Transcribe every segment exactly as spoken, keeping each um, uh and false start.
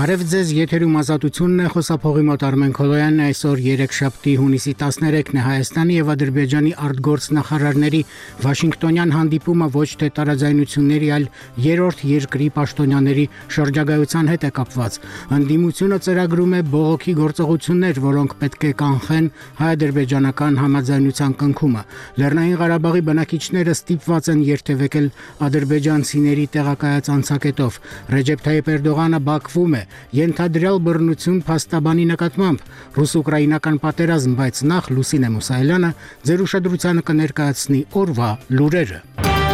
Բարև ձեզ, եթերում ազատությունն է, խոսափողի մոտ Արմեն Քոլոյանն այսօր երեքշաբթի հունիսի տասներեքն է Հայաստանի եւ Ադրբեջանի արտգործնախարարների Վաշինգտոնյան հանդիպումը ոչ թե տարաձայնությունների, այլ երրորդ երկրի պաշտոնյաների շրջագայության հետ է կապված։ Հանդիպությունը ծրագրում է բողոքի գործողություններ, որոնք պետք է կանխեն հայ-ադրբեջանական համաձայնության կնքումը։ Լեռնային Ղարաբաղի բնակիչները ստիպված են երթևեկել ադրբեջանցիների տեղակայած անցակետով։ Ռեջեփ Թայիփ Էրդողանը Բաքվում է ենթադրյալ բռնություն փաստաբանի նկատմամբ ռուս-ուկրաինական պատերազմ, բայց նախ Լուսինե Մուսայելյանը ձեր ուշադրությանը կներկայացնի օրվա լուրերը։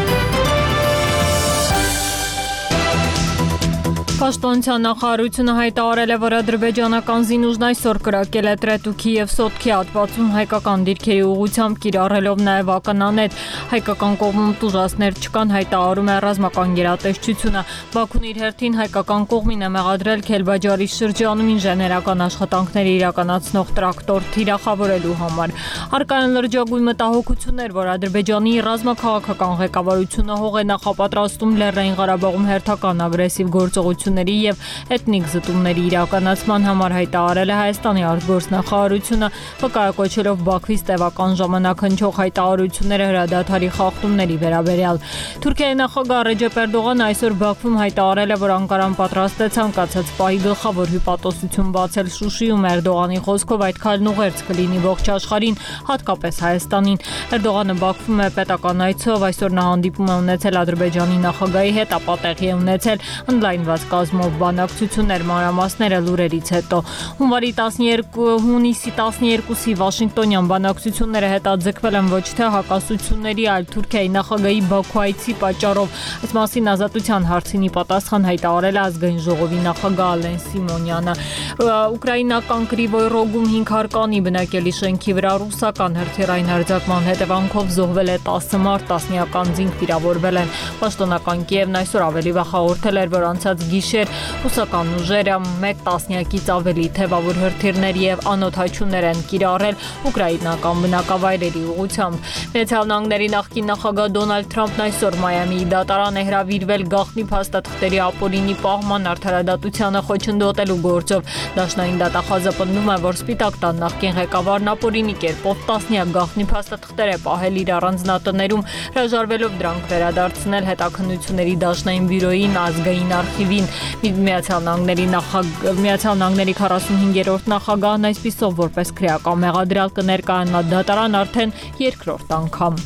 Պաշտպանության նախարարությունը հայտարարել է, որ ադրբեջանական զինուժն այսօր կրակել է Տրետուքի եւ Սոտքի հատվածում հայկական դիրքերի ուղղությամբ, կիրառելով նաեւ ականանետ։ Հայկական կողմում տուժածներ չկան, հայտարարում է ռազմական գերատեսչությունը։ Բաքուն իր հերթին հայկական կողմին է մեղադրել Քելբաջարի շրջանում ինժեներական աշխատանքներ իրականացնող տրակտոր թիրախավորելու համար։ Արկայեն լրջագույն մտահոգություններ, որ Ադրբեջանի ռազմաքաղաքական ղեկավարությունը հող է նախապատրաստում Լեռնային Ղարաբաղում հերթական ագրեսիվ գործողություն եւ էթնիկ զտումների իրականացման համար, հայտարարել է Հայաստանի արտգործնախարարությունը, վկայակոչելով Բաքվից տևական ժամանակ հնչող հայտարարությունները հրադադարի խախտումների վերաբերյալ։ Թուրքիայի նախագահ Ռեջեփ Էրդողանը այսօր Բաքվում հայտարարել է, որ Անկարան պատրաստ է ցանկացած պահի գլխավոր հյուպատոսություն բացել Շուշիում։ Էրդողանի խոսքով այդ քայլն ուղերձ կլինի ողջ աշխարհին, հատկապես Հայաստանին։ Էրդողանը Բաքվում է պետական այցով, այսօր նա հանդիպում է ունեցել Ադրբեջանի նախագահի հետ, ապա տեղի է ունեցել ընդլայնված կազմով բանակցություններ, մանրամասները լուրերից հետո։ Հունվարի տասներկու հունիսի տասներկուսի Վաշինգտոնյան բանակցությունները հետաձգվել են ոչ թե հակասությունների, այլ Թուրքիայի նախագահի Բաքու այցի պատճառով։ Այս մասին Ազատության հարցինի պատասխան հայտարարել է ազգային ժողովի նախագահ Ալեն Սիմոնյանը։ Ուկրաինական Կրիվոյ Ռոգում հինգ հարկանի բնակելի շենքի վրա ռուսական հրթիռային հարձակման հետևանքով զոհվել է տասը մարդ, տասնյական զինք վիրավորվել են։ Պաշտոնական Կիևն այսօր ավելի վաղ հաղորդել էր, որ անցած գիշեր ռուսական ուժերը մեկ տասնյակից ավելի թևավոր հրթիռներ եւ անօդաչուներ են կիրառել ուկրաինական բնակավայրերի ուղղությամբ։ Միացյալ Նահանգների նախկին նախագահ Դոնալդ Թրամփն այսօր Մայամիի դատարան է հրավիրվել գաղտնի փաստաթղթերի ապօրինի պահման արդարադատությանը խոչընդոտելու գործով։ Դաշնային դատախազը պնդում է, որ Սպիտակ տան նախկին ղեկավարն ապօրինի կերպով տասնյակ գաղտնի փաստաթղթեր է պահել իր առանձնատներում, հրաժարվելով դրանք վերադարձնել հետաքննությունների դաշնային բյուրոյին, ազգային արխիվին։ Միացյալ Նահանգների նախագահ Միացյալ Նահանգների քառասունհինգերորդ նախագահն այսպիսով որպես քրեական մեղադրյալ կներկայանա դատարան արդեն երկրորդ անգամ։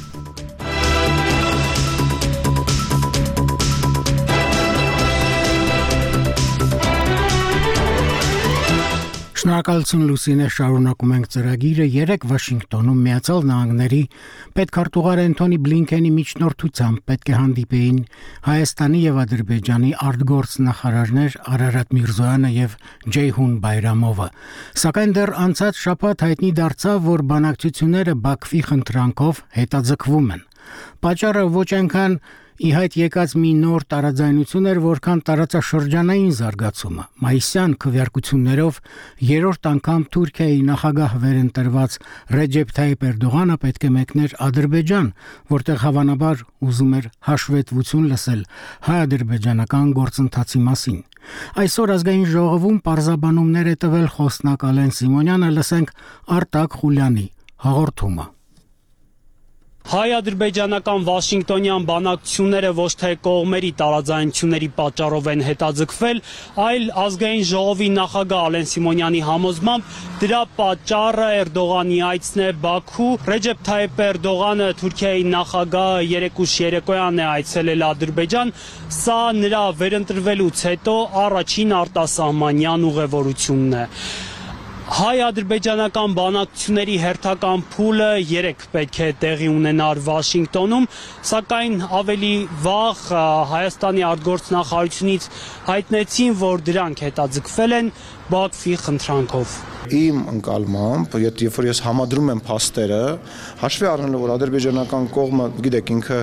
Շնորհակալություն Լուսինե, շարունակում ենք ծրագիրը։ Երեկ Վաշինգտոնում Միացյալ Նահանգների պետքարտուղար Անթոնի Բլինքենի միջնորդությամբ պետք է հանդիպեին Հայաստանի եւ Ադրբեջանի արտգործնախարարներ Արարատ Միրզոյանը եւ Ջեյհուն Բայրամովը։ Սակայն դեռ անցած շաբաթ հայտնի դարձավ, որ բանակցությունները Բաքվի խնդրանքով հետաձգվում են։ Պատճառը ոչ այնքան ի հայտ եկած մի նոր տարաձայնություն էր, որքան տարածաշրջանային զարգացումը։ Մայիսյան քվեարկություններով երրորդ անգամ Թուրքիայի նախագահ վերընտրված Ռեջեփ Թայիփ Էրդողանը պետք է մեկներ Ադրբեջան, որտեղ հավանաբար ուզում էր հաշվետվություն լսել հայ-ադրբեջանական գործընթացի մասին։ Այսօր ազգային ժողովում պարզաբանումներ է տվել խոսնակ Ալեն Սիմոնյանը, լսենք Արտակ Խուլյանի հաղորդումը։ Հայ-ադրբեջանական Վաշինգտոնյան բանակցությունները ոչ թե կողմերի տարաձայնությունների պատճառով են հետաձգվել, այլ ազգային ժողովի նախագահ Ալեն Սիմոնյանի համոզմամբ դրա պատճառը Էրդողանի այցն է Բաքու։ Ռեջեփ Թայիփ Էրդողանը, Թուրքիայի նախագահը, երեկուշ երեկոյան է այցելել Ադրբեջան։ Սա նրա վերընտրվելուց հետո առաջին արտասահմանյան ուղևորությունն է։ Հայ-ադրբեջանական բանակցությունների հերթական փուլը երեք պետք է տեղի ունենար Վաշինգտոնում, սակայն ավելի վաղ Հայաստանի արտգործնախարարությունից հայտնեցին, որ դրանք հետաձգվել են Բաքվի խնդրանքով։ Իմ ընկալմամբ, երբ որ ես համադրում եմ փաստերը, հաշվի առնելով որ ադրբեջանական կողմը, գիտեք, ինքը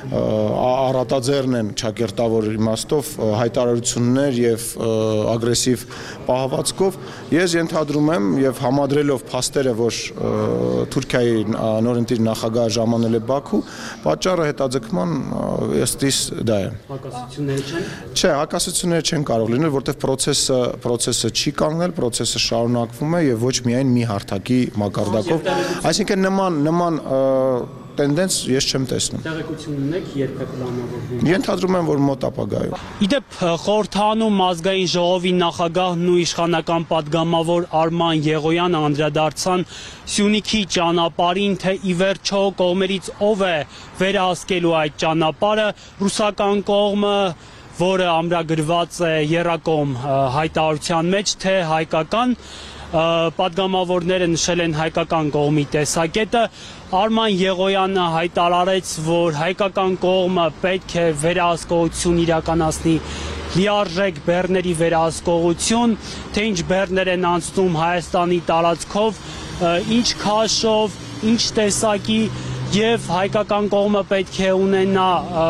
առատաձեռն են ճակերտավոր իմաստով հայտարարություններ եւ ագրեսիվ պահվածքով, ես ենթադրում եմ եւ համադրելով փաստերը, որ Թուրքիայի նորընտիր նախագահը ժամանել է Բաքու, պատճառը հետաձգման ըստիս դա է։ Հակասությունները չեն։ Չէ, հակասությունները չեն կարող լինել, որտեղ process-ը process-ը չի կանգնել, process-ը շարունակվում է եւ ոչ միայն մի հարթակի մակարդակով, այսինքն նման նման տենդենս ես չեմ տեսնում։ Տեղեկություն ունեք երբ է պլանավորվում։ Ենթադրում եմ, որ մոտ ապագայում։ Իդեպ խորհրդանում ազգային ժողովի նախագահն ու իշխանական պատգամավոր Արման Եղոյանը անդրադարձան Սյունիքի ճանապարհին, թե ի վերջո կողմերից ով է վերահսկելու այդ ճանապարհը, ռուսական կողմը, որը ամրագրված է եռակողմ հայտարարության մեջ, թե հայկական պատգամավորները նշել են հայկական կողմի տեսակետը։ Արման Եղոյանը հայտարարեց, որ հայկական կողմը պետք է վերահսկողություն իրականացնի, լիարժեք բեռների վերահսկողություն, թե ինչ բեռներ են անցնում Հայաստանի տարածքով, ինչ քաշով, ինչ տեսակի, եւ հայկական կողմը պետք է ունենա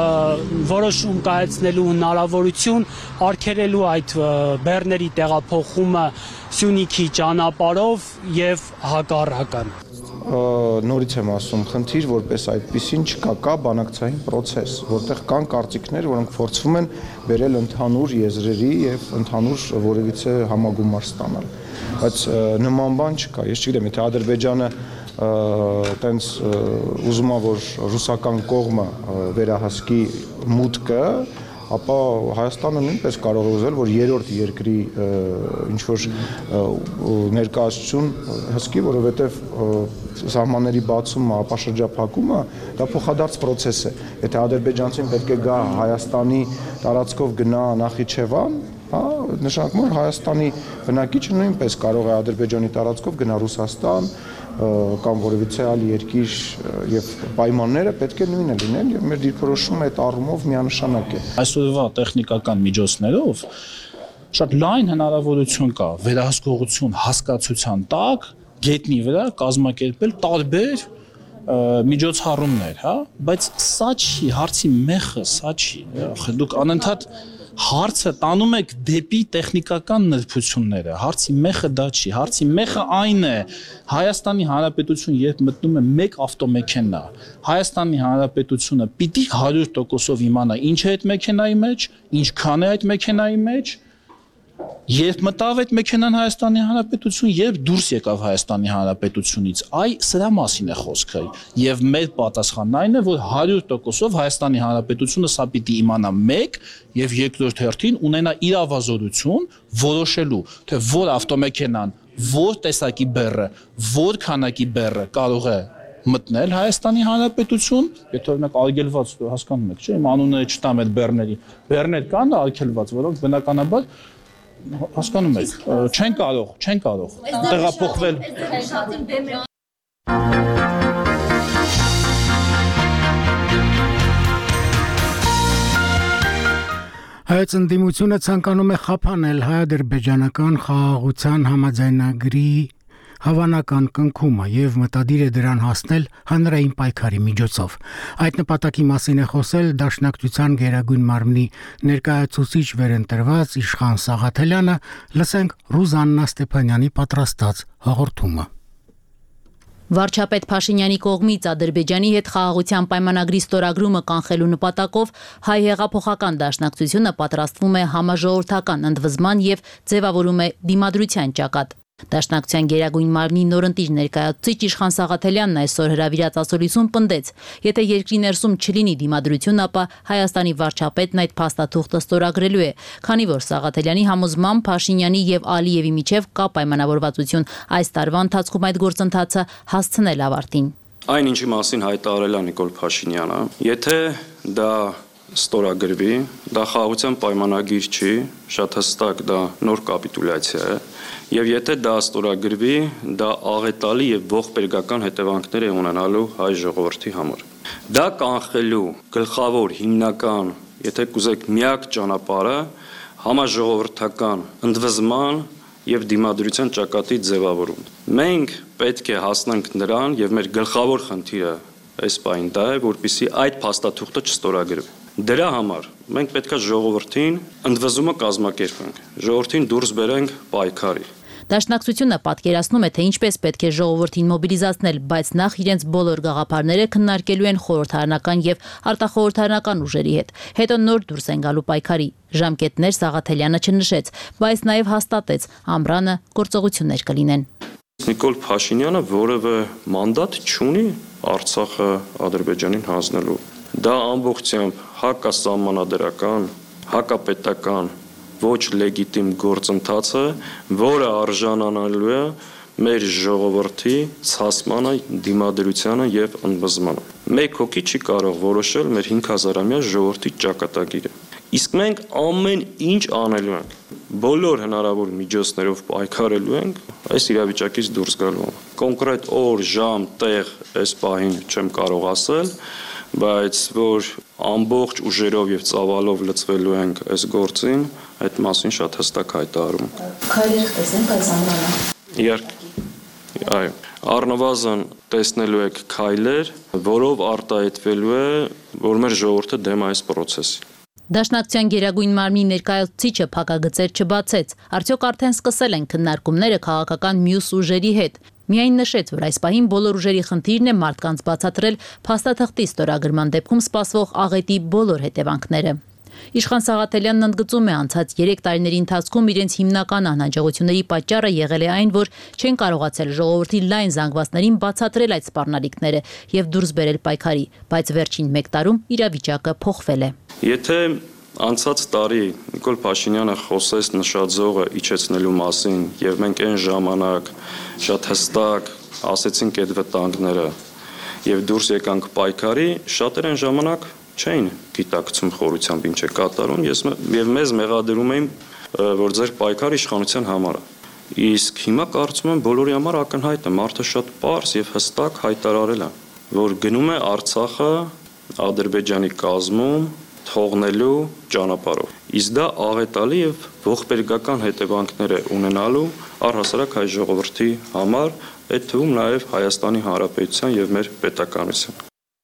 որոշում կայացնելու հնարավորություն արգելելու այդ բեռների տեղափոխումը Սյունիքի ճանապարհով եւ հակառակը։ Նորից եմ ասում, խնդիր որպես այդպիսին չկա, կա բանակցային process, որտեղ կան կարծիքներ, որոնք փորձվում են բերել ընդհանուր եզրերի եւ ընդհանուր որևիցե համագումար ստանալ։ Բայց նման բան չկա։ Ես չգիտեմ, եթե Ադրբեջանը տենց ուզում է, որ ռուսական կողմը վերահսկի մուտքը, ապա Հայաստանը նույնպես կարող է ուզել, որ երրորդ երկրի ինչ որ ներկայացություն հսկի, որովհետև սահմանների բացումը, ապաշրջափակումը դա փոխադարձ process է։ Եթե ադրբեջանցին պետք է գա Հայաստանի տարածքով գնա Նախիջևան, հա, նշանակում է Հայաստանի բնակիչը նույնպես կարող է Ադրբեջանի տարածքով գնա Ռուսաստան կամ որևիցե այլ երկիր եւ պայմանները պետք է նույնը լինեն եւ մեր դիրքորոշումը այդ առումով միանշանակ է։ Այսօրվա տեխնիկական միջոցներով շատ լայն հնարավորություն կա վերահսկողություն հասկացության տակ գետնի վրա կազմակերպել տարբեր միջոցառումներ, հա, բայց սա չի, հարցի մեխը սա չի։ Դուք անընդհատ հարցը տանում եք դեպի տեխնիկական նրբությունները, հարցի մեխը դա չի, հարցի մեխը այն է, Հայաստանի Հանրապետություն երբ մտնում է մեկ ավտոմեքենա, Հայաստանի Հանրապետությունը պիտի հարյուր տոկոսով իմանա ինչ է այդ մեքենայի մեջ, ինչքան է այդ մեքենայի մեջ, երբ մտավ այդ մեքենան Հայաստանի Հանրապետություն, երբ դուրս եկավ Հայաստանի Հանրապետությունից, այ սրա մասին է խոսքը, եւ մեր պատասխանն այն է, որ հարյուր տոկոսով Հայաստանի Հանրապետությունը սա պիտի իմանա մեկ եւ երկրորդ հերթին ունենա իրավազորություն որոշելու, թե որ ավտոմեքենան, որ տեսակի բեռը, որ քանակի բեռը կարող է մտնել Հայաստանի Հանրապետություն, եթե օրինակ արգելված հասկանում եք, չէ՞, իմ անունները չտամ այդ բեռների, բեռներ կան արգելված, որոնք բնականաբար հասկանում եք, չեն կարող, չեն կարող տեղափոխվել։ Հայոց ընդդիմությունը ցանկանում է խափանել հայ-ադրբեջանական խաղաղության համաձայնագրի հավանական կնքումը եւ մտադիր է դրան հասնել հանրային պայքարի միջոցով։ Այդ նպատակի մասին է խոսել Դաշնակցության Գերագույն մարմնի ներկայացուցիչ վերընտրված Իշխան Սաղաթելյանը, լսենք Ռուզաննա Ստեփանյանի պատրաստած հաղորդումը։ Վարչապետ Փաշինյանի կողմից Ադրբեջանի հետ խաղաղության պայմանագրի ստորագրումը կանխելու նպատակով հայ հեղափոխական դաշնակցությունը պատրաստվում է համաժողովրդական ընդվզման եւ ձևավորում է դիմադրության ճակատ։ Դաշնակցության Գերագույն մարմնի նորընտիր ներկայացուցիչ Իշխան Սաղաթելյանն այսօր հրավիրած ասուլիսում պնդեց, եթե երկրի ներսում չլինի դիմադրություն, ապա Հայաստանի վարչապետն այդ փաստաթուղթը ստորագրելու է, քանի որ Սաղաթելյանի համոզմամբ Փաշինյանի եւ Ալիևի միջև կա պայմանավորվածություն այս տարվա ընթացքում այդ գործընթացը հասցնել ավարտին։ Այն ինչի մասին հայտարարել է Նիկոլ Փաշինյանը, եթե դա ստորագրվի, դա խաղաղության պայմանագիր չի, շատ հստակ դա նոր կապիտուլյացիա է, եւ եթե դա ստորագրվի, դա աղետալի եւ ողբերգական հետևանքներ է ունենալու հայ ժողովրդի համար։ Դա կանխելու գլխավոր հիմնական, եթե կուզեք, միակ ճանապարհը համաժողովրդական ընդվզման եւ դիմադրության ճակատի ձևավորում։ Մենք պետք է հասնենք նրան եւ մեր գլխավոր խնդիրը այս պահին դա է, որպեսզի այդ փաստաթուղթը չստորագրվի։ Դրա համար մենք պետք է ժողովրդին ընդվզումը կազմակերպենք, ժողովրդին դուրս բերենք պայքարի։ Դաշնակցությունը պատկերացնում է, թե ինչպես պետք է ժողովրդին մոբիլիզացնել, բայց նախ իրենց բոլոր գաղափարները քննարկելու են խորհրդարանական եւ արտախորհրդարանական ուժերի հետ։ Հետո նոր դուրս են գալու պայքարի։ Ժամկետներ Սաղաթելյանը չնշեց, բայց նաեւ հաստատեց, ամռանը գործողություններ կլինեն։ Նիկոլ Փաշինյանը որևէ մանդատ չունի Արցախը Ադրբեջանին հանձնելու։ Դա ամբողջությամբ հակասահմանադրական, հակապետական ոչ լեգիտիմ գործընթաց է, որը արժանանալու է մեր ժողովրդի ցասմանը, դիմադրությանը եւ ընդվզմանը։ Մեկ հոգի չի կարող որոշել մեր հինգ հազարամյա ժողովրդի ճակատագիրը։ Իսկ մենք ամեն ինչ անելու ենք, բոլոր հնարավոր միջոցներով պայքարելու ենք այս իրավիճակից դուրս գալու։ Կոնկրետ օր, ժամ, տեղ այս պահին չեմ կարող ասել, բայց որ ամբողջ ուժերով եւ ծավալով լծվելու ենք այս գործին, այդ մասին շատ հստակ հայտարարում ենք։ Քայլեր տեսնենք այս ամռանը։ Իհարկե։ Այո, առնվազն տեսնելու եք քայլեր, որով արտահայտվելու է, որ մեր ժողովուրդը դեմ այս process-ի։ Դաշնակցության գերագույն մարմնի ներկայացուցիչը փակագծեր չբացեց։ Արդյոք արդեն սկսել են քննարկումները քաղաքական մյուս ուժերի հետ։ Միայն նշեց, որ այս պահին բոլոր ուժերի խնդիրն է մարդկանց բացատրել փաստաթղթի ստորագրման դեպքում սպասվող աղետի բոլոր հետևանքները։ Իշխան Սաղաթելյանն ընդգծում է, անցած երեք տարիների ընթացքում իրենց հիմնական անհաջողությունների պատճառը եղել է այն, որ չեն կարողացել ժողովրդի լայն զանգվածներին բացատրել այդ սպառնալիքները եւ դուրս բերել պայքարի, բայց վերջին մեկ տարում իրավիճակը փոխվել է։ Եթե անցած տարի Նիկոլ Փաշինյանը խոսեց նշաձողը իջեցնելու մասին եւ մենք այն ժամանակ շատ հստակ ասեցինք այդ վտանգները եւ դուրս եկանք պայքարի, շատեր այն ժամանակ չէին գիտակցում խորությամբ ինչ է կատարում, ես եւ մեզ մեղադրում էին, որ ձեր պայքարը իշխանության համար է։ Իսկ հիմա կարծում եմ բոլորի համար ակնհայտ է, մարդը շատ պարզ եւ հստակ հայտարարել է, որ գնում է Արցախը Ադրբեջանի կազմում թողնելու ճանապարհով։ Իսկ դա աղետալի եւ ողբերգական հետևանքներ է ունենալու առհասարակ հայ ժողովրդի համար, այդ թվում նաեւ Հայաստանի Հանրապետության եւ մեր պետականության։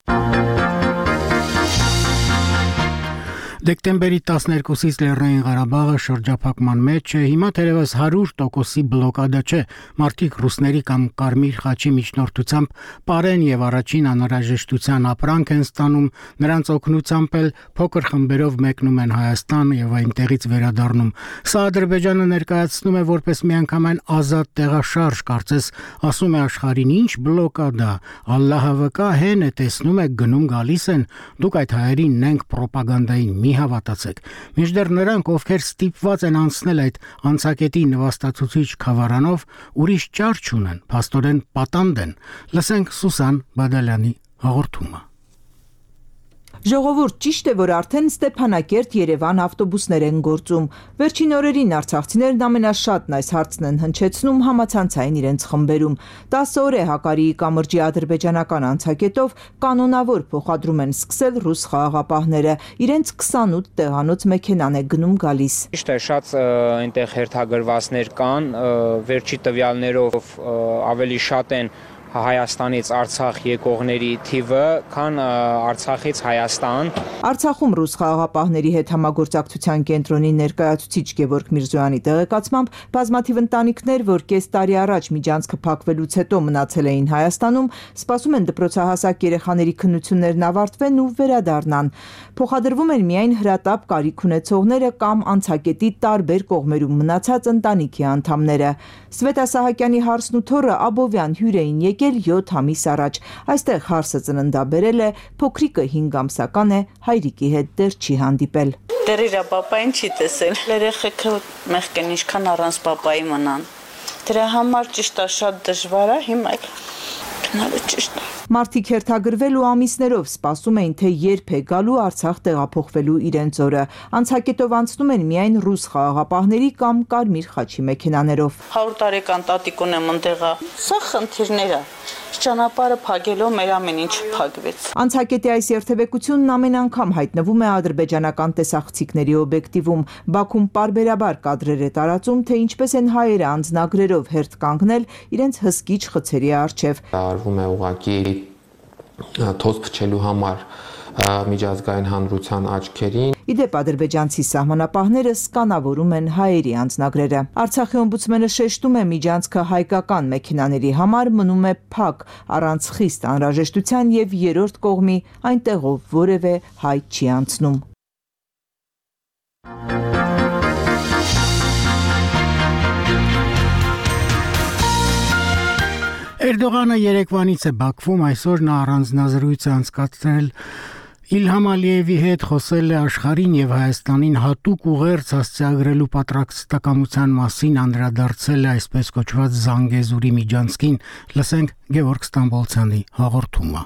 Դեկտեմբերի տասներկուսից Լեռնային Ղարաբաղը շրջափակման մեջ է, հիմա թերևս հարյուր տոկոսի բլոկադա չէ, մարդիկ ռուսների կամ Կարմիր խաչի միջնորդությամբ պարեն եւ առաջին անհրաժեշտության ապրանք են ստանում, նրանց օգնությամբ էլ փոքր խմբերով մեկնում են Հայաստան եւ այնտեղից վերադառնում։ Սա Ադրբեջանը ներկայացնում է որպես միանգամայն ազատ տեղաշարժ, կարծես ասում է աշխարհին, ինչ բլոկադա, Ալլահը վկա հեն է, տեսնում եք, գնում գալիս են, դուք այդ հայերին նենք պրոպագանդային մի հավատացեք։ Մինչդեռ նրանք, ովքեր ստիպված են անցնել այդ անցակետի նվաստացուցիչ խավարանով, ուրիշ ճար չունեն, փաստորեն պատանդ են։ Լսենք Սուսան Բադալյանի հաղորդումը։ Ժողովուրդ, ճիշտ է, որ արդեն Ստեփանակերտ-Երևան ավտոբուսներ են գործում։ Վերջին օրերին արցախցիներն ամենաշատն այս հարցն են հնչեցնում համացանցային իրենց խմբերում։ տասը օր է Հակարիի կամրջի ադրբեջանական անցակետով կանոնավոր փոխադրում են սկսել ռուս խաղաղապահները։ Իրենց քսանութ տեղանոց մեքենան է գնում գալիս։ Ճիշտ է, շատ այնտեղ հերթագրվածներ կան, վերջի տվյալներով ավելի շատ են Հայաստանից Արցախ եկողների թիվը, քան Արցախից Հայաստան։ Արցախում ռուս խաղաղապահների հետ համագործակցության կենտրոնի ներկայացուցիչ Գևորգ Միրզոյանի տեղեկացմամբ բազմաթիվ ընտանիքներ, որ կես տարի առաջ միջանցքը փակվելուց հետո մնացել էին Հայաստանում, սպասում են դպրոցահասակ երեխաների քննություններն ավարտվեն ու վերադառնան։ Փոխադրվում են միայն հրատապ կարիք ունեցողները կամ անցակետի տարբեր կողմերում մնացած ընտանիքի անդամները։ Սվետա Սահակյանի հարսն ու թոռը Աբովյան հյուր էին եկել յոթ ամիս առաջ։ Այստեղ հարսը ծննդաբերել է, փոքրիկը հինգ ամսական է, հայրիկի հետ դեռ չի հանդիպել։ Դեռ իր պապային չի տեսել։ Երեխեքը մեղք են ինչքան առանց պապայի մնան։ Դրա համար ճիշտ է շատ դժվար է, հիմա գնալու ճիշտ է։ Մարդիկ հերթագրվել ու ամիսներով սպասում էին, թե երբ է գալու Արցախ տեղափոխվելու իրենց օրը։ Անցակետով անցնում են միայն ռուս խաղաղապահների կամ կարմիր խաչի մեքենաներով։ հարյուր տարեկան տատիկ ունեմ ընդեղա։ Սա խնդիրներ է։ Ճանապարհը փակելով մեր ամեն ինչ փակվեց։ Անցակետի այս երթևեկությունն ամեն անգամ հայտնվում է ադրբեջանական տեսախցիկների օբյեկտիվում։ Բաքուն պարբերաբար կադրեր է տարածում, թե ինչպես են հայերը անձնագրերով հերթ կանգնել իրենց հսկիչ խցերի առջև։ Արվում է ուղղակի թոզ փչելու համար միջազգային հանրության աչքերին։ Իդեպ ադրբեջանցի սահմանապահները սկանավորում են հայերի անձնագրերը։ Արցախի օմբուդսմենը շեշտում է, միջանցքը հայկական մեքենաների համար մնում է փակ, առանց խիստ անհրաժեշտության եւ երրորդ կողմի այնտեղով որևէ հայ չի անցնում։ Էրդողանը երեկվանից է Բաքվում, այսօր նա առանձնազրույց է անցկացրել Իլհամ Ալիևի հետ, խոսել է աշխարհին եւ Հայաստանին հատուկ ուղերձ հասցեագրելու պատրաստակամության մասին, անդրադարձել է այսպես կոչված Զանգեզուրի միջանցքին։ Լսենք Գևորգ Ստամբոլցյանի հաղորդումը։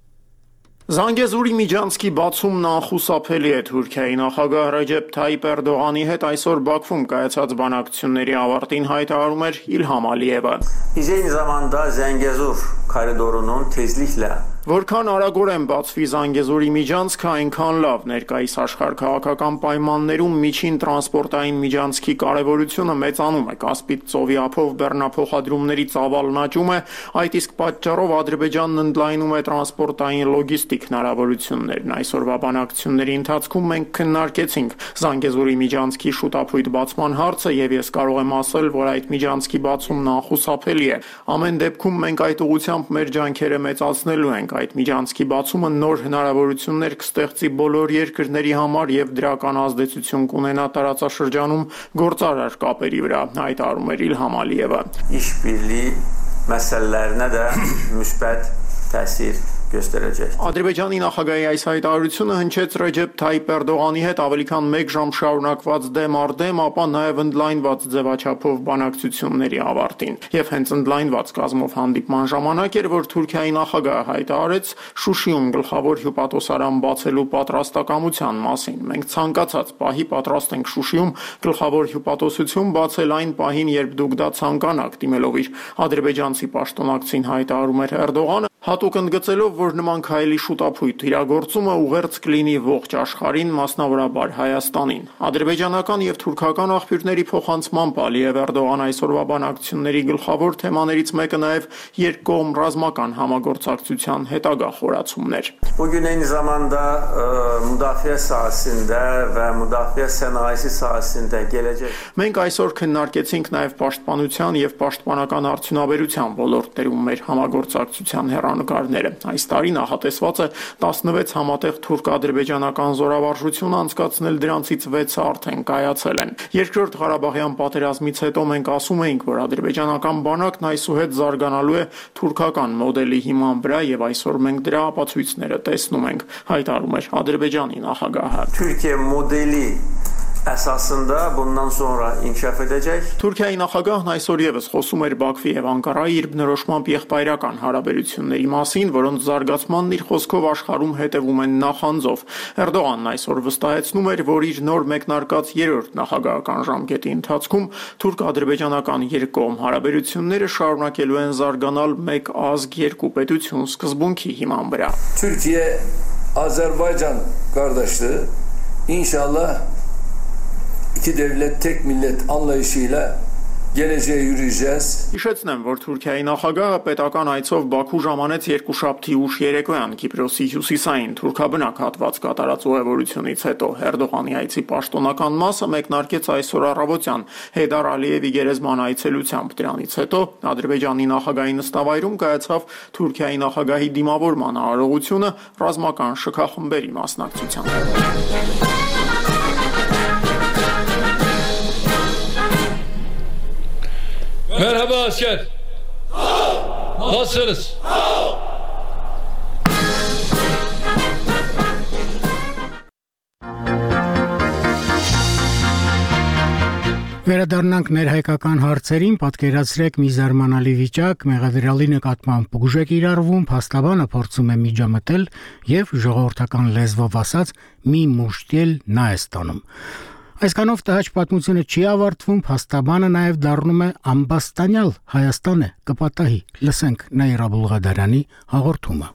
Զանգեզուրի միջանցքի բացումն անխուսափելի է։ Թուրքիայի նախագահ Ռեջեփ Թայիպ Էրդողանի հետ այսօր Բաքվում կայացած բանակցությունների ավարտին հայտարարում էր Իլհամ Ալիևը։ Իզեյն zamanda Zengezur koridorunun tezlikle Որքան արագորեն բացվի Զանգեզուրի միջանցքը, այնքան լավ։ Ներկայիս աշխարհ-քաղաքական պայմաններում միջին տրանսպորտային միջանցքի կարևորությունը մեծանում է։ Կասպից ծովի ափով բեռնափոխադրումների ծավալն աճում է, այդ իսկ պատճառով Ադրբեջանն ընդլայնում է տրանսպորտային լոգիստիկ հնարավորություններն։ Այսօրվա բանակցությունների ընթացքում մենք քննարկեցինք Զանգեզուրի միջանցքի շուտափույթ բացման հարցը, եւ ես կարող եմ ասել, որ այդ միջանցքի բացումն անխուսափելի է։ Ամեն դեպքում մենք այդ ուղղությամբ մեր ջանքերը մեծացնելու ենք։ Այդ միջանցքի բացումը նոր հնարավորություններ կստեղծի բոլոր երկրների համար եւ դրական ազդեցություն կունենա տարածաշրջանում գործարար կապերի վրա, հայտարարում էր Իլհամ Ալիևը։ İşbirliği meselelelerine de müsbət təsir göstərəcək։ Ադրբեջանի նախագահի այս հայտարարությունը հնչեց Ռեջեփ Թայիպ Էրդողանի հետ ավելի քան մեկ ժամ շարունակված դեմ առ դեմ, ապա նաև ընդլայնված ձևաչափով բանակցությունների ավարտին։ Եվ հենց ընդլայնված կազմով հանդիպման ժամանակ էր, որ Թուրքիայի նախագահը հայտարարեց Շուշիում գլխավոր հյուպատոսարան բացելու պատրաստակամության մասին։ Մենք ցանկացած պահի պատրաստ ենք Շուշիում գլխավոր հյուպատոսություն բացել այն պահին, երբ դուք դա ցանկանաք, դիմելով իր ադրբեջանցի պաշտոնակցին հայտարարում էր Էրդողանը, հատուկ ընդգծելով, որ նման քայլի շուտափույթ իրագործումը ուղերձ կլինի ողջ աշխարհին, մասնավորաբար Հայաստանին։ Ադրբեջանական եւ թուրքական աղբյուրների փոխանցմամբ Ալիև Էրդողան այսօրվա բանակցությունների գլխավոր թեմաներից մեկը նաեւ երկկողմ ռազմական համագործակցության հետագա խորացումներ։ Bugün eyni zamanda müdafiə sahəsində və müdafiə sənayesi sahəsində gələcək։ Մենք այսօր քննարկեցինք նաեւ պաշտպանության եւ պաշտպանական արդյունաբերության ոլորտներում մեր համագործակցության հեռանկարները։ Այս տարի նախատեսված է տասնվեց համատեղ թուրք-ադրբեջանական զորավարժություն անցկացնել, դրանցից վեցը արդեն կայացել են։ Երկրորդ Ղարաբաղյան պատերազմից հետո մենք ասում էինք, որ ադրբեջանական բանակն այսուհետ զարգանալու է թուրքական մոդելի հիման վրա եւ այսօր մենք դրա ապացույցները տեսնում ենք, հայտարարում էր Ադրբեջանի նախագահը։ Türkiye modeli əsasında bundan sonra inkişaf edəcək։ Թուրքիայի նախագահն այսօր եւս խոսում էր Բաքվի եւ Անկարայի իր բնորոշմամբ եղբայրական հարաբերությունների մասին, որոնց զարգացմանն իր խոսքով աշխարհում հետևում են նախանձով։ Էրդողանն այսօր վստահեցնում էր, որ իր նոր մեկնարկած երրորդ նախագահական ժամկետի ընթացքում թուրք-ադրբեջանական երկկողմ հարաբերությունները շարունակելու են զարգանալ մեկ ազգ երկու պետություն սկզբունքի հիման վրա։ Türkiye-Azerbaycan kardeşliği inşallah İki devlet tek millet anlayışıyla geleceğe yürüyeceğiz. Հիշեցնեմ, որ Թուրքիայի նախագահը պետական այցով Բաքու ժամանեց երկուշաբթի ուշ երեկոյան Կիպրոսի հյուսիսային թուրքաբնակ հատված կատարած ուղևորությունից հետո Էրդողանի այցի պաշտոնական մասը մեկնարկեց այսօր առավոտյան Հեյդար Ալիևի գերեզման այցելությամբ։ Դրանից հետո Ադրբեջանի նախագահի նստավայրում կայացավ Թուրքիայի նախագահի դիմավորման արարողությունը ռազմական շքախմբերի մասնակցությամբ։ Merhaba asker. Nasılsınız? Վերադառնանք ներհայկական հարցերին, պատկերացրեք մի զարմանալի վիճակ, մեղադրյալի նկատմամբ ուժ է կիրառվում, փաստաբանը փորձում է միջամտել եւ ժողովրդական լեզվով ասած մի մուշտել նա է ստանում։ Այսքանով տհաճ պատմությունը չի ավարտվում, փաստաբանը նաեւ դառնում է ամբաստանյալ, Հայաստան է կպատահի։ Լսենք Նաիրա Բուլղադարյանի հաղորդումը։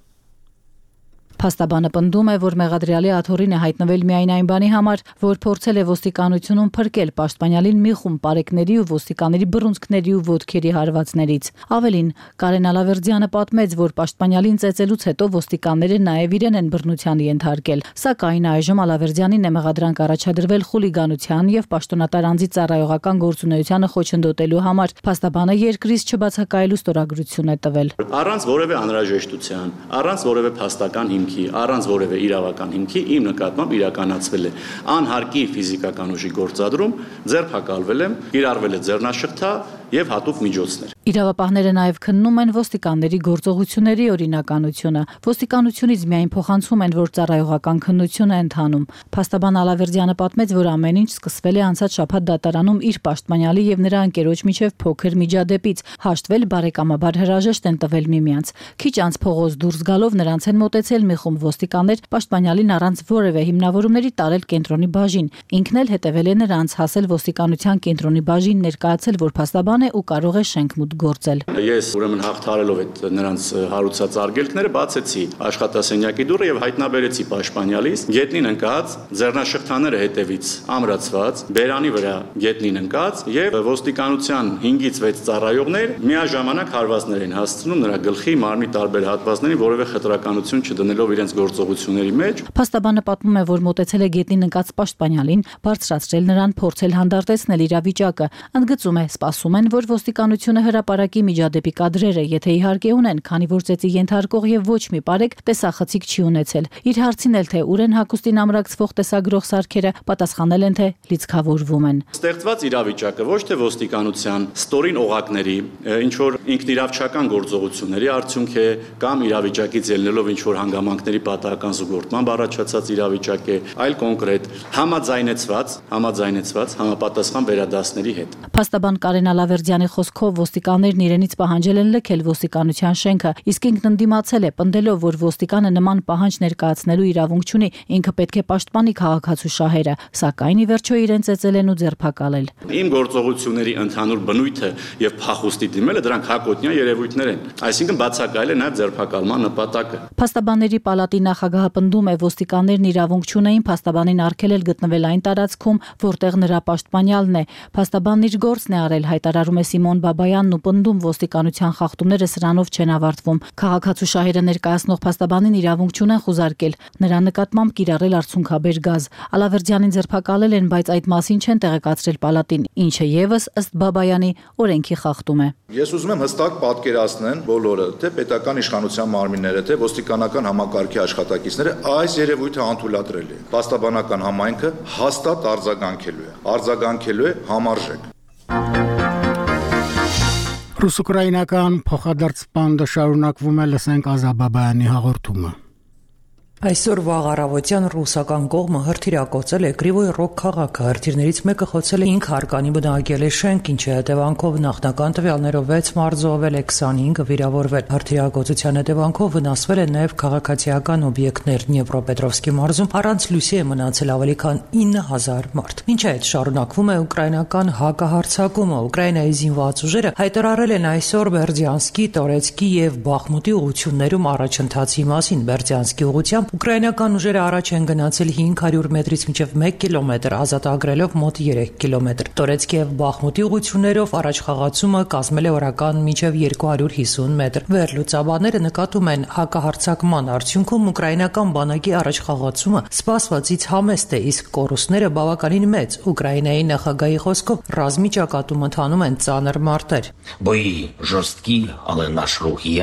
Փաստաբանը պնդում է, որ մեղադրյալի աթոռին է հայտնվել միայն այն բանի համար, որ փորձել է ոստիկանությունում փրկել պաշտպանյալին մի խումբ պարեկների ու ոստիկանների բռունցքների ու ոտքերի հարվածներից։ Ավելին, Կարեն Ալավերդյանը պատմեց, որ պաշտպանյալին ծեծելուց հետո ոստիկանները նաև իրեն են բռնության ենթարկել։ Սակայն այժմ Ալավերդյանին է մեղադրանք առաջադրվել խուլիգանության եւ պաշտոնատար անձի ծառայողական գործունեությանը խոչընդոտելու համար։ Փաստաբանը երկրից չբացակայելու ստորագրություն է տվել։ Առանց որևէ անհրաժեշտության, առանց որևէ փաստական հիմքի, առանց որևէ իրավական հիմքի իմ նկատմամբ իրականացվել է անհարկի ֆիզիկական ուժի գործադրում, ձերբակալվել եմ, կիրառվել է ձեռնաշղթա եւ հատուկ միջոցներ։ Իրավապահները նաև քննում են ոստիկանների գործողությունների օրինականությունը։ Ոստիկանությունից միայն փոխանցում են, որ ծառայողական քննություն է ընթանում։ Փաստաբան Ալավերդյանը պատմեց, որ ամեն ինչ սկսվել է անցած շաբաթ դատարանում իր պաշտպանյալի եւ նրա ընկերոջ միջև փոքր միջադեպից։ Հաշտվել բարեկամաբար հրաժեշտ են տվել միմյանց։ Քիչ անց փողոց դուրս գալով նրանց են մոտեցել մի խումբ ոստիկաններ, պաշտպանյալին առանց որևէ հիմնավորումների տարել կենտրոնի բաժին։ Ինքն էլ հետևել է նրանց, հասել ոստիկանության կենտրոնի բաժին, ներկայացել, որ փաստաբան է ու կարող է շենք մուտք գործել։ Ես ուրեմն հաղթարելով այդ նրանց հարուցած արգելքները բացեցի աշխատասենյակի դուռը եւ հայտնաբերեցի պաշտպանյալիս գետնին ընկած, ձեռնաշղթաները հետևից ամրացված, բերանի վրա գետնին ընկած եւ ոստիկանության հինգից վեց ծառայողներ միաժամանակ հարվածներ են հասցնում նրա գլխի, մարմնի տարբեր հատվածներին, որևէ խտրականություն չդնելով իրենց գործողությունների մեջ։ Փաստաբանը պատմում է, որ մոտեցել է գետնին ընկած պաշտպանյալին, բարձրացրել նրան, փորձել հանդարտեցնել իրավիճակը։ Ընդգծում է, սպասում են, որ ոստիկանությունը հրապարակի միջադեպի կադրերը, եթե իհարկե ունեն, քանի որ ծեծի ենթարկող եւ ոչ մի բարեկ տեսախցիկ չի ունեցել։ Իր հարցին էլ թե ուր են հագուստին ամրացվող տեսագրող սարքերը, պատասխանել են, թե լիցքավորվում են։ Ստեղծված իրավիճակը ոչ թե ոստիկանության ստորին օղակների, ինչ որ ինքնիրավչական գործողությունների արդյունք է կամ իրավիճակից ելնելով ինչ որ հանգամանքների պատահական զուգորդման առաջացած իրավիճակ է, այլ կոնկրետ համաձայնեցված, համաձայնեցված համապատասխան վերադասների հետ։ Փաստաբան Կարեն Ալավերդյանի խոսքով ոստիկաններն իրենից պահանջել են լքել ոստիկանության շենքը, իսկ ինքն ընդդիմացել է, պնդելով, որ ոստիկանը նման պահանջ ներկայացնելու իրավունք չունի, ինքը պետք է պաշտպանի քաղաքացու շահերը, սակայն ի վերջո իրեն ծեծել են ու ձերբակալել։ Իմ գործողությունների ընդհանուր բնույթը եւ փախուստի դիմելը դրանք հակոտնյա երևույթներ են, այսինքն բացակայել է նաեւ ձերբակալման նպատակը։ Փաստաբանների պալատի նախագահը պնդում է, ոստիկաններն իրավունք չունեին փաստաբանին արգելել գտնվել այն տարածքում, որտեղ նրա պաշտպանյալն է։ Փաստաբանն իր գործն է արել, հայտարարում է Սիմոն Բաբայանն ու պնդում ոստիկանության խախտումները սրանով չեն ավարտվում։ Քաղաքացու շահերը ներկայացնող փաստաբանին իրավունք չունեն խուզարկել, նրա նկատմամբ կիրառել արդյունքաբեր գազ։ Ալավերդյանին ձերբակալել են, բայց այդ մասին չեն տեղեկացրել պալատին, ինչը եւս ըստ Բաբայանի օրենքի խախտում է։ Ես ուզում եմ հստակ պատկերացնեն բոլորը, թե պետական իշխանության մարմինները, թե ոստիկանական համակարգի աշխատակիցները այս երևույթը անթույլատրել են։ Փաստաբանական համայնքը հաստատ արձագանքելու է, արձագանքելու է համարժեք։ Ռուս-ուկրաինական փոխադարձ պանդը շարունակվում է, լսենք Ազաբաբայանի հաղորդումը։ Այսօր վաղ առավոտյան ռուսական կողմը հրթիռակոծել է Կրիվոյ Ռոգ քաղաքը, հրթիռներից մեկը խոցել է հինգ հարկանի բնակելի շենք, ինչի հետևանքով նախնական տվյալներով վեց մարդ զոհվել է, քսանհինգը վիրավորվել։ Հրթիռակոծության հետևանքով վնասվել են նաև քաղաքացիական օբյեկտներ Դնեպրոպետրովսկի մարզում, առանց լույսի է մնացել ավելի քան ինը հազար մարդ։ Մինչ այդ շարունակվում է ուկրաինական հակահարձակումը։ Ուկրաինայի զինված ուժերը հայտարարել են այսօր Բերդյանսկի, Տորեցկի եւ Բախմուտի ուղություններում առաջընթացի մասին։ Բերդյանսկի ուղությամբ ուկրաինական ուժերը առաջ են գնացել հինգ հարյուր մետրից մինչև մեկ կիլոմետր, ազատագրելով մոտ երեք կիլոմետր։ Տորեցկի եւ Բախմուտի ուղություններով առաջխաղացումը կազմել է օրական մինչև երկու հարյուր հիսուն մետր։ Վերլուծաբանները նկատում են հակահարձակման արդյունքում ուկրաինական բանակի առաջխաղացումը սպասվածից համեստ է, իսկ կորուստները բավականին մեծ։ Ուկրաինայի նախագահի խոսքով ռազմի ճակատում ընթանում են ծանր մարտեր։ Բոյի ժորստկի, але наш рух є.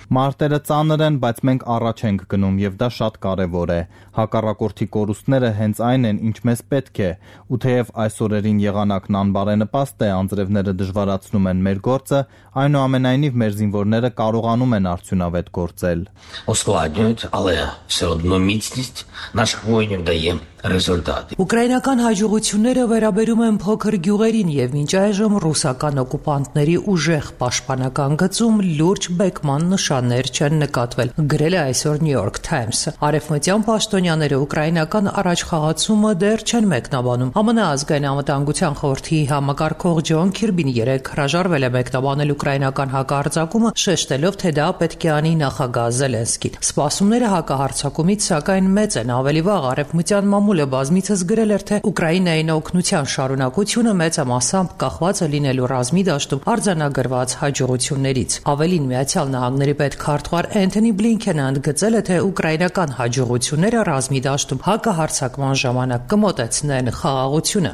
Մարտերը ծանր են, բայց մենք առաջ ենք գնում եւ դա շատ կարեւոր է։ Հակառակորդի կորուստները հենց այն են, ինչ մեզ պետք է, ու թեև այս օրերին եղանակն անբարենպաստ է, անձրևները դժվարացնում են մեր գործը, այնուամենայնիվ մեր զինվորները կարողանում են արդյունավետ գործել։ Ускладнюють, але все одно міцність наших воїнів дає результати. Ուկրաինական հաջողությունները վերաբերում են փոքր գյուղերին եւ մինչ այժմ ռուսական օկուպանտների ուժեղ պաշտպանական գծում լուրջ բեկման նշաններ չեն նկատվել, գրել է այսօր New York Times-ը։ Արևմտյան պաշտոնյաները ուկրաինական առաջխաղացումը դեռ չեն մեկնաբանում։ ԱՄՆ ազգային անվտանգության խորհրդի համակարգող Ջոն Քիրբին երեկ հրաժարվել է մեկնաբանել ուկրաինական հակահարձակումը, շեշտելով, թե դա պետք է անի նախագահ Զելենսկին։ Սպասումները հակահարձակումից սակայն մեծ են, ավելի վաղ արևմտյան մամուլը բազմիցս գրել էր, թե Ուկրաինային օգնության շարունակությունը մեծամասամբ կախված է լինելու ռազմի դաշտում արձանագրված հաջողություններից։ Ավելին, Միացյալ Նահանգների պետքարտուղար Էնթոնի Բլինքենը ընդգծել է, թե ուկրաինական հաջողությունները ռազմի դաշտում հակահարձակման ժամանակ կմոտեցնեն խաղաղությունը։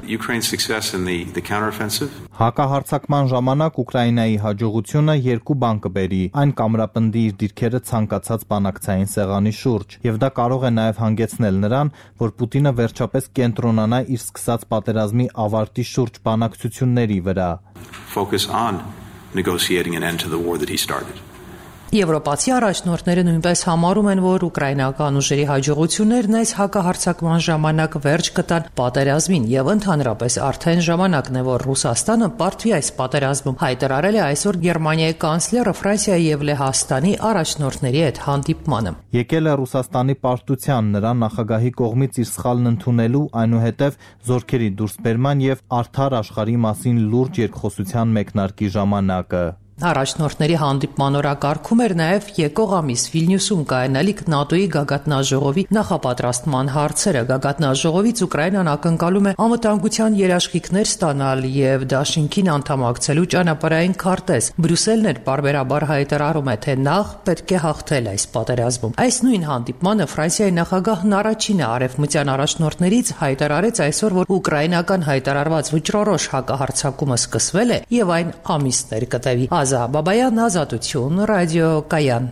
Հակահարձակման ժամանակ Ուկրաինայի հաջողությունը երկու բան կբերի, այն կամրապնդի իր դիրքերը ցանկացած բանակցային սեղանի շուրջ, եւ դա կարող է նաեւ հանգեցնել նրան, որ Պուտինը վերջապես կենտրոնանա իր սկսած պատերազմի ավարտի շուրջ բանակցությունների վրա։ Focus on negotiating an end to the war that he started. Եվրոպացի առաջնորդները նույնպես համարում են, որ ուկրաինական ուժերի հաջողություններն այս հակահարձակման ժամանակ վերջ կտան պատերազմին եւ ընդհանրապես արդեն ժամանակն է, որ Ռուսաստանը պարտվի այս պատերազմում, հայտարարել է այսօր Գերմանիայի կանցլերը Ֆրանսիայի եւ Լեհաստանի առաջնորդների հետ հանդիպմանը։ Եկել է Ռուսաստանի պարտության նրա նախագահի կողմից իր սխալն ընդունելու, այնուհետև զորքերի դուրսբերման եւ արդար աշխարհի մասին լուրջ երկխոսության մեկնարկի ժամանակը։ Առաջնորդների հանդիպման օրակարգում էր նաև եկող ամիս Վիլնյուսում կայանալիք ՆԱՏՕ-ի գագաթնաժողովի նախապատրաստման հարցերը։ Գագաթնաժողովից Ուկրաինան ակնկալում է անվտանգության երաշխիքներ ստանալ եւ դաշինքին անդամակցելու ճանապարհային քարտեզ։ Բրյուսելն էլ բարբերաբար հայտարարում է, թե նախ պետք է հաղթել այս պատերազմում։ Այս նույն հանդիպմանը Ֆրանսիայի նախագահն առաջինը արևմտյան առաջնորդներից հայտարարեց այսօր, որ ուկրաինական հայտարարված վճռորոշ հակահարձակումը սկսվել է եւ այն ամիսներ կտևի։ Բաբայան, Ազատություն, ռադիո Կայան։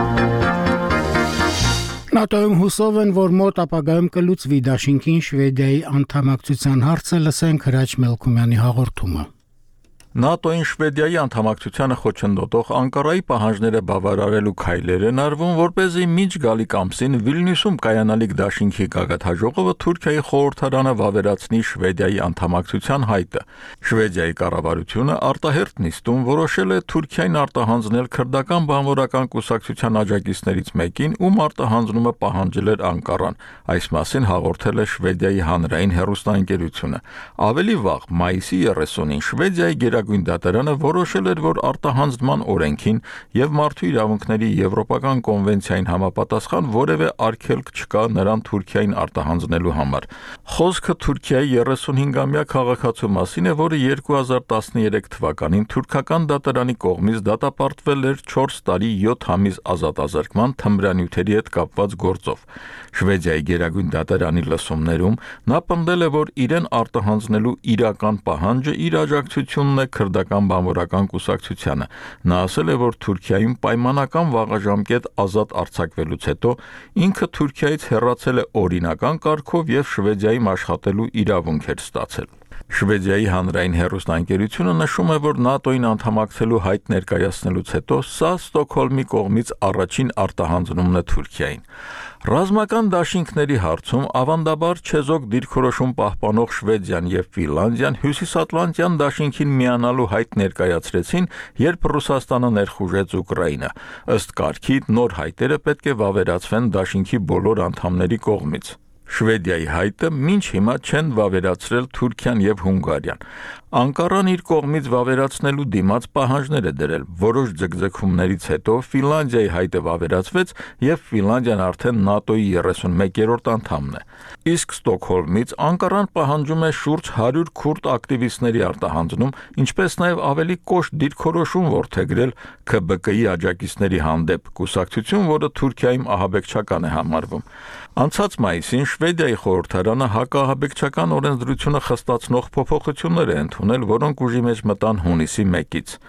ՆԱՏՕ-ում հուսով են, որ մոտ ապագայում կլուծվի դաշինքին Շվեդիայի անդամակցության հարցը, լսենք Հրաչ Մելքումյանի հաղորդումը։ ՆԱՏՕ-ին Շվեդիայի անդամակցությանը խոչընդոտող Անկարայի պահանջները բավարարելու քայլեր են արվում, որպեսզի միջ գալիք ամսին Վիլնյուսում կայանալիք դաշինքի գագաթնաժողովը Թուրքիայի խորհրդարանը վավերացնի Շվեդիայի անդամակցության հայտը։ Շվեդիայի կառավարությունը արտահերթ նիստում որոշել է Թուրքիային արտահանձնել քրդական բանվորական կուսակցության աջակիցներից մեկին, ում արտահանձնումը պահանջել էր Անկարան։ Այս մասին հաղորդել է Շվեդիայի հանրային հեռուստաընկերությունը։ Ավելի վաղ, մայիսի երեսունին Շվեդիայի Գերագույն դատարանը որոշել էր, որ արտահանձնման օրենքին եւ մարդու իրավունքների եվրոպական կոնվենցիային համապատասխան որևէ արգելք չկա նրան Թուրքիային արտահանձնելու համար։ Խոսքը Թուրքիայի երեսունհինգամյա քաղաքացու մասին է, որը երկու հազար տասներեք թվականին թուրքական դատարանի կողմից դատապարտվել էր չորս տարի յոթ ամիս ազատազրկման թմրանյութերի հետ կապված գործով։ Շվեդիայի Գերագույն դատարանի լսումներում նա պնդել է, որ իրեն արտահանձնելու իրական պահանջը իր աջակցությունն է քրդական բանվորական կուսակցությանը։ Նա ասել է, որ Թուրքիայում պայմանական վաղաժամկետ ազատ արձակվելուց հետո ինքը Թուրքիայից հեռացել է օրինական կարգով եւ Շվեդիայում աշխատելու իրավունք էր ստացել։ Շվեդիայի հանրային հեռուստաընկերությունը նշում է, որ ՆԱՏՕ-ին անդամակցելու հայտ ներկայացնելուց հետո սա Ստոկհոլմի կողմից առաջին արտահանձնումն է Թուրքիային։ Ռազմական դաշինքների հարցում ավանդաբար չեզոք դիրքորոշում պահպանող Շվեդիան եւ Ֆինլանդիան հյուսիսատլանտյան դաշինքին միանալու հայտ ներկայացրեցին, երբ Ռուսաստանը ներխուժեց Ուկրաինա։ Ըստ կարգի նոր հայտերը պետք է վավերացվեն դաշինքի բոլոր անդամների կողմից։ Շվեդիայի հայտը մինչ հիմա չեն վավերացրել Թուրքիան եւ Հունգարիան։ Անկարան իր կողմից վավերացնելու դիմաց պահանջներ է դրել։ Որոշ ձգձգումներից հետո Ֆինլանդիայի հայտը վավերացվեց եւ Ֆինլանդիան արդեն ՆԱՏՕ-ի երեսունմեկերորդ անդամն է։ Իսկ Ստոկհոլմից Անկարան պահանջում է շուրջ հարյուր քուրդ ակտիվիստների արտահանձնում, ինչպես նաեւ ավելի կոշտ դիրքորոշում որդեգրել K B K-ի աջակիցների հանդեպ, կուսակցություն, որը Թուրքիայում ահաբեկչական է համարվում։ Անցած մայիսին Շվեդիայի խորհրդարանը հակաահաբեկչական օրենսդրությունը խստացնող փոփոխություններ է ընդունել, որոնք ուժի մեջ մտան հունիսի մեկից։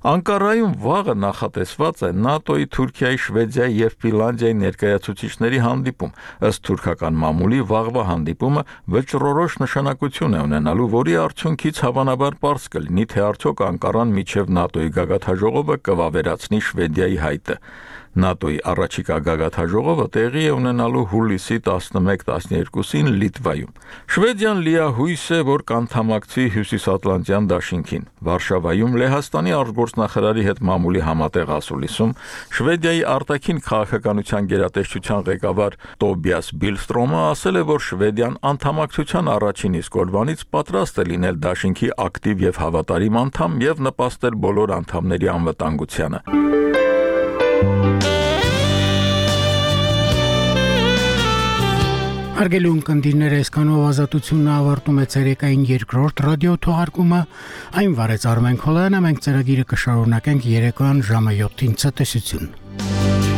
Անկարայում վաղը նախատեսված է ՆԱՏՕ-ի, Թուրքիայի, Շվեդիայի եւ Ֆինլանդիայի ներկայացուցիչների հանդիպում։ Ըստ թուրքական մամուլի վաղվա հանդիպումը վճռորոշ նշանակություն է ունենալու, որի արդյունքից հավանաբար պարզ կլինի, թե արդյոք Անկարան միջև ՆԱՏՕ-ի գագաթնաժողովը կվավերացնի Շվեդիայի հայտը։ ՆԱՏՕ-ի առաջիկա գագաթնաժողովը տեղի է ունենալու հուլիսի տասնմեկ տասներկուսին Լիտվայում։ Շվեդիան լիահույս է, որ կանդամակցի Հյուսիսատլանտյան դաշինքին։ Վարշավայում Լեհաստանի արտգործնախարարի հետ մամուլի համատեղ ասուլիսում Շվեդիայի արտաքին քաղաքականության գերատեսչության ղեկավար Տոբիաս Բիլստրոմը ասել է, որ Շվեդիան անդամակցության առաջին իսկ օրվանից պատրաստ է լինել դաշինքի ակտիվ եւ հավատարիմ անդամ եւ նպաստել բոլոր անդամների անվտանգությանը։ Հարգելի ունկնդիրներ, այսքանով ազատությունն ավարտում է ցերեկային երկրորդ ռադիո թողարկումը։ Այն վարեց Արմեն Քոլյանը, մենք ծրագիրը կշարունակենք երեկոյան ժամը յոթին ցտեսություն։